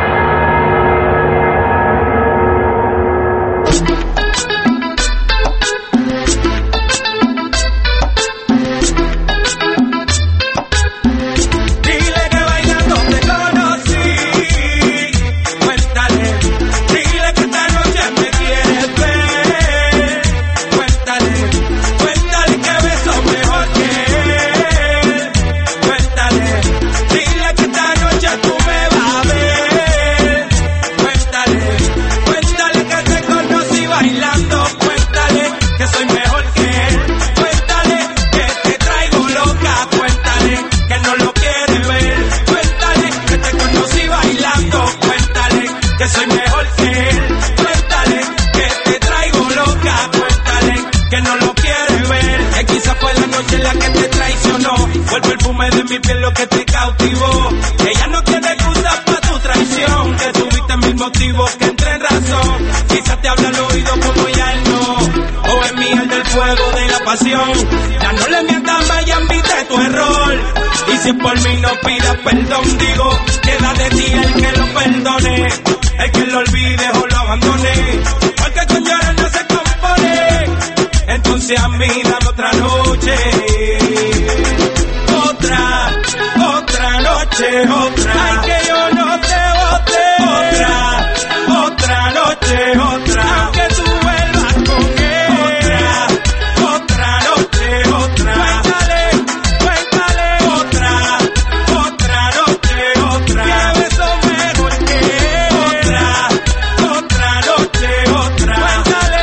Ya no le mientas más y admite tu error. Y si por mí no pidas perdón, digo, queda de ti el que lo perdone, el que lo olvide o lo abandone, porque con llorar no se compone. Entonces a mí dame otra noche, otra noche, otra. Ay, que yo no te bote, otra noche, otra. Aunque tú vuelvas con él, otra noche, otra. Cuéntale, otra noche, otra. Que beso mejor que otra noche, otra. Cuéntale,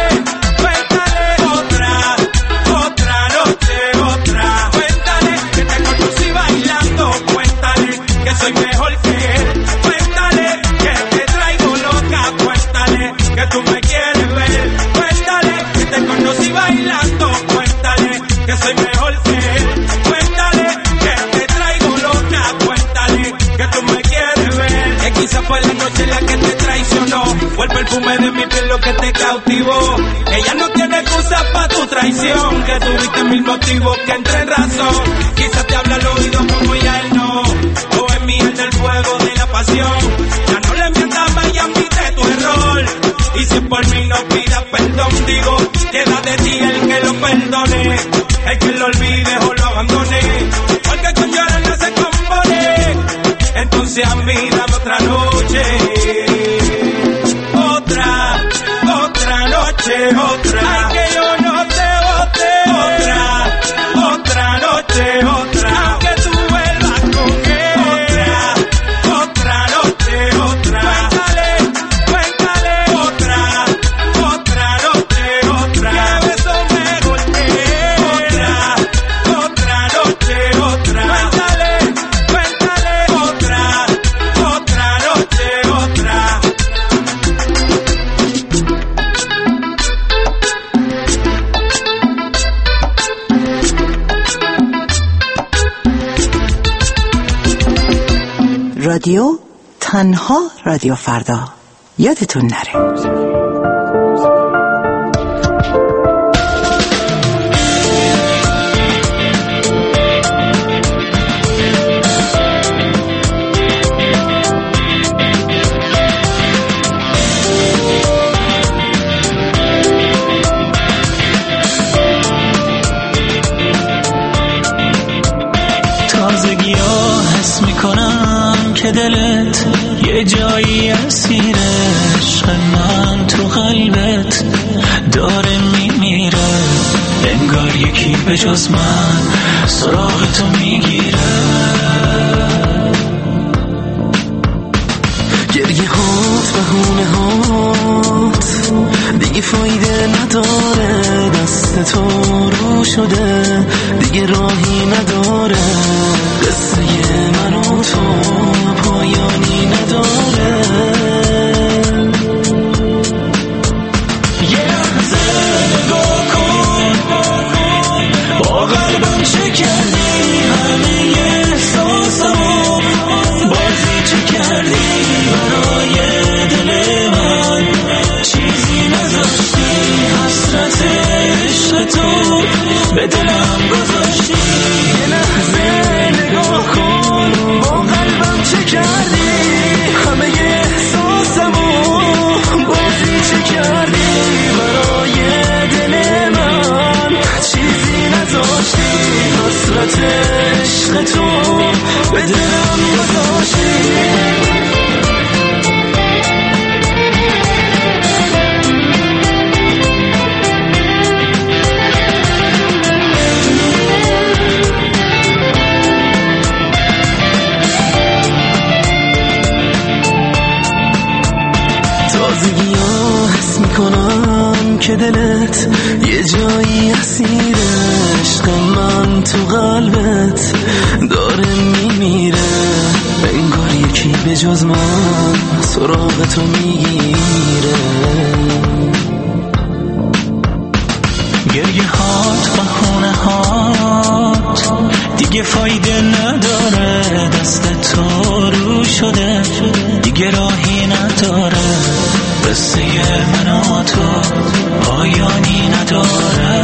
otra noche, otra. Cuéntale que te conocí bailando, cuéntale que soy mejor que él. Cuéntale que te traigo loca, cuéntale que tú me quieres ver. Cuéntale que te conocí bailando, cuéntale que soy mejor que él. Cuéntale que te traigo loca, cuéntale que tú me quieres ver. Que quizás fue la noche la que te traicionó, fue el perfume de mi piel lo que te cautivó. Ella no tiene excusa pa' tu traición, que tuviste mil motivos que entre en razón. Quizás te habla al oído como ya él no, o es mí el del fuego de la pasión. Ya no le mientas más y admite tu error. Y si por mí no pidas perdón, digo, queda de ti el que lo perdone, el que lo olvide o lo abandone, porque con llorar no se compone. Entonces a mí dame otra noche, otra noche, otra. Ay, que yo no te bote, otra noche, otra. Aunque tú vuelvas con él, otra noche, otra. Cuéntale, otra noche, otra. Que beso mejor que otra noche, otra. Cuéntale, otra noche, otra. رادیو تنها رادیو فردا، یادتون نره. تازگی ها حس میکنم که دلت یه جایی اسیر عشق من تو قلبت داره میمیره، انگار یکی به جز من سراغ تو میگیره. سینه هات دیگه فایده نداره، دست تو رو شده دیگه راهی نداره، قصه من و تو پایانی نداره. یه لحظه نگاه کن با قلبم چه کردی، همه احساسمو بازی چه کردی برای دل من، چیزی نذاشتی حسرت عشق تو به دلم گذاشتی. یه لحظه نگاه کن با قلبم چه کردی، همه احساسمو بازی چه کردی برای دل من، چیزی نذاشتی حسرت عشق تو به دلم گذاشتی. که دلت یه جایی اسیر عشق من تو قلبت داره میمیره، انگار یکی به جز من سراغتو میگیره. گریه هات بهونه هات دیگه فایده نداره، دست تو رو شده دیگه راهی نداره، قصه من و تو پایانی نداره.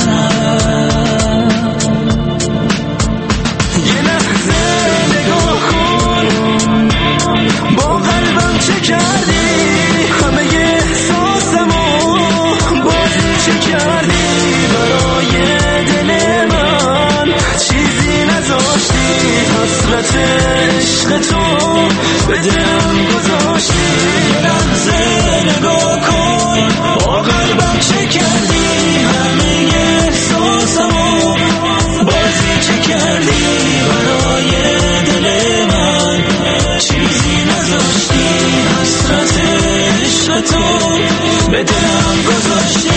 یه لحظه نگاه کن با قلبم چه کردی، همه احساسمو بازی چه کردی برای دل من، چیزی نذاشتی حسرت عشق تو به دلم گذاشتی. یه لحظه نگاه کن با قلبم چه کردی، همه احساسمو بازی چه کردی برای دل من، چیزی نذاشتی حسرت عشق تو به دلم گذاشتی.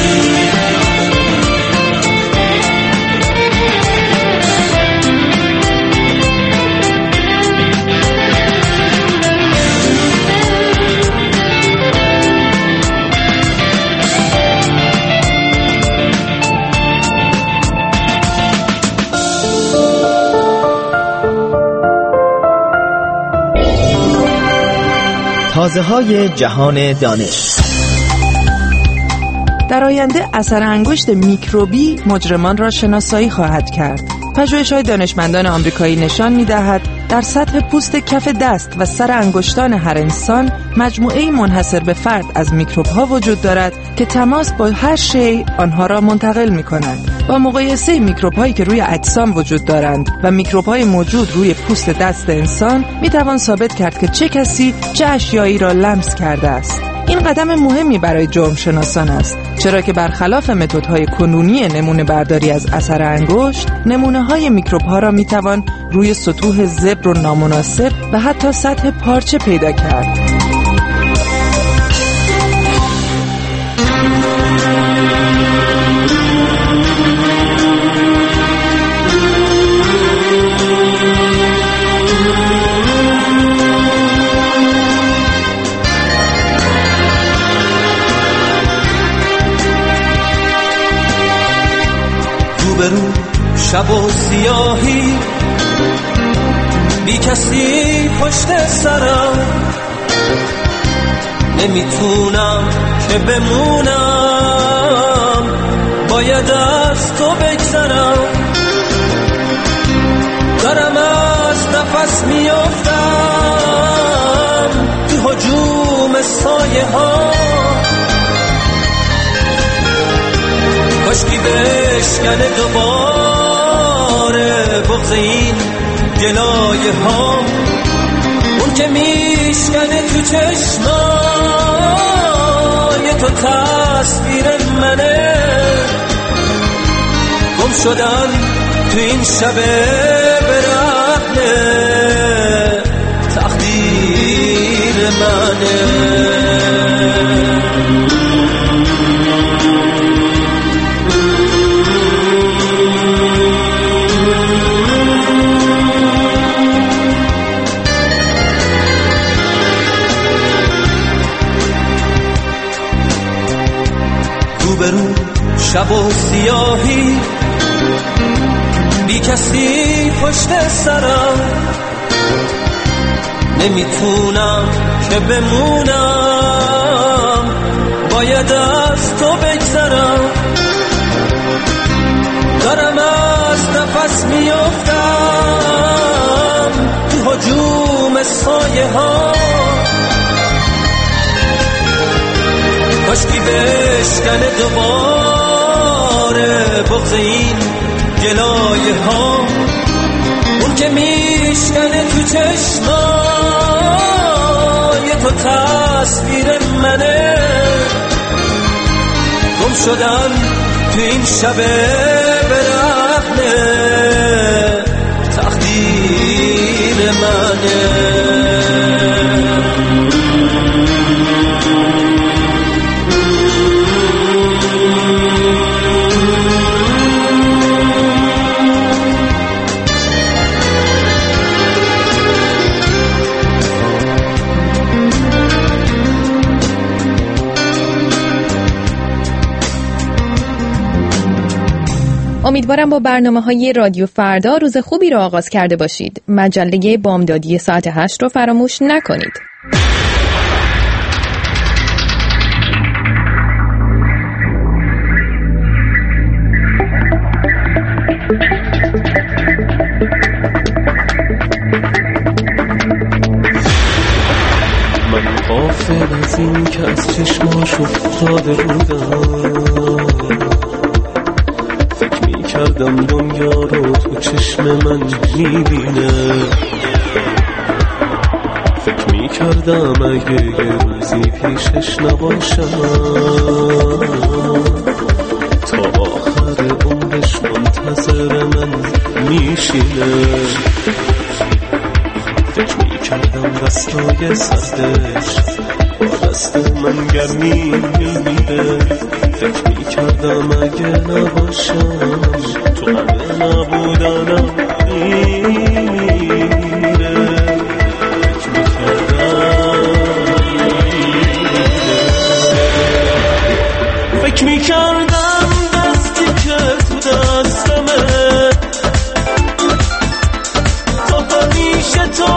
تازه‌های جهان دانش. در آینده اثر انگشت میکروبی مجرمان را شناسایی خواهد کرد. پژوهش‌های دانشمندان آمریکایی نشان می‌دهد در سطح پوست کف دست و سر انگشتان هر انسان مجموعه‌ای منحصر به فرد از میکروب‌ها وجود دارد که تماس با هر شیء آنها را منتقل می‌کنند. با مقایسه میکروب‌هایی که روی اجسام وجود دارند و میکروب‌های موجود روی پوست دست انسان می‌توان ثابت کرد که چه کسی چه اشیایی را لمس کرده است. این قدم مهمی برای جرم شناسان است، چرا که برخلاف متدهای کنونی نمونه برداری از اثر انگشت، نمونه‌های میکروب‌ها را می‌توان روی سطوح زبر و نامناسب و حتی سطح پارچه پیدا کرد. برو شب و سیاهی بی کسی پشت سرم، نمیتونم که بمونم، باید از تو بگذرم، دارم از نفس میافتم تو هجوم سایه ها، کاشکی بشکنه دوباره بغض این گلایه ها، اون که میشکنه تو چشمای تو تصویر منه، گم شدن تو این شب برهنه تقدیر منه. شب و سیاهی بی کسی پشت سرم، نمیتونم که بمونم، باید از تو بگذرم. دارم از نفس میافتم تو هجوم سایه ها، کاشکی بشکنه دوباره بغض این گلایه ها، اون که میشکنه تو چشمای تو تصویر منه. گم شدم تو این شب برهنه، تقدیر منه. امیدوارم با برنامه‌های رادیو فردا روز خوبی رو آغاز کرده باشید. مجله بامدادی ساعت 8 رو فراموش نکنید. من غافل از این که از چشماش افتاده بودم، کردم دنیا رو تو چشم من میبینه. فکر میکردم اگه یه روزی پیشش نباشم تا آخر عمرش منتظر من میشینه. فکر میکردم دستای سردش با دست من گرمی میمیره. فکر میکردم اگه نباشم تو همه نبودنم میمیره. فکر میکردم فکر میکردم دستی که تو دستمه تا همیشه تو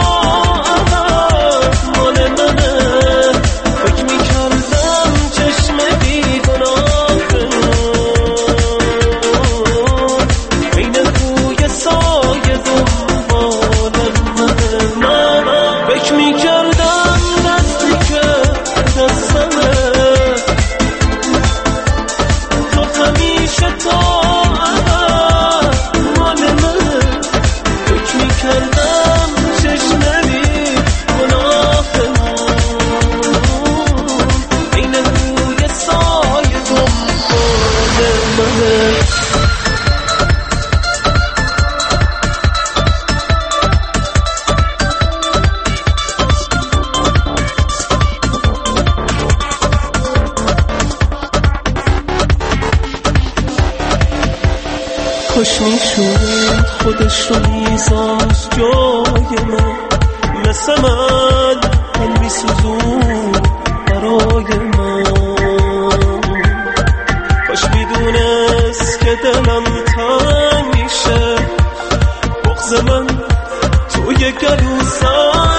کاش میشد خودش رو میذاشت جای من، مثل من میسوزون برای من. کاش میدونست که دلم تنگ میشه، بغض من توی گلو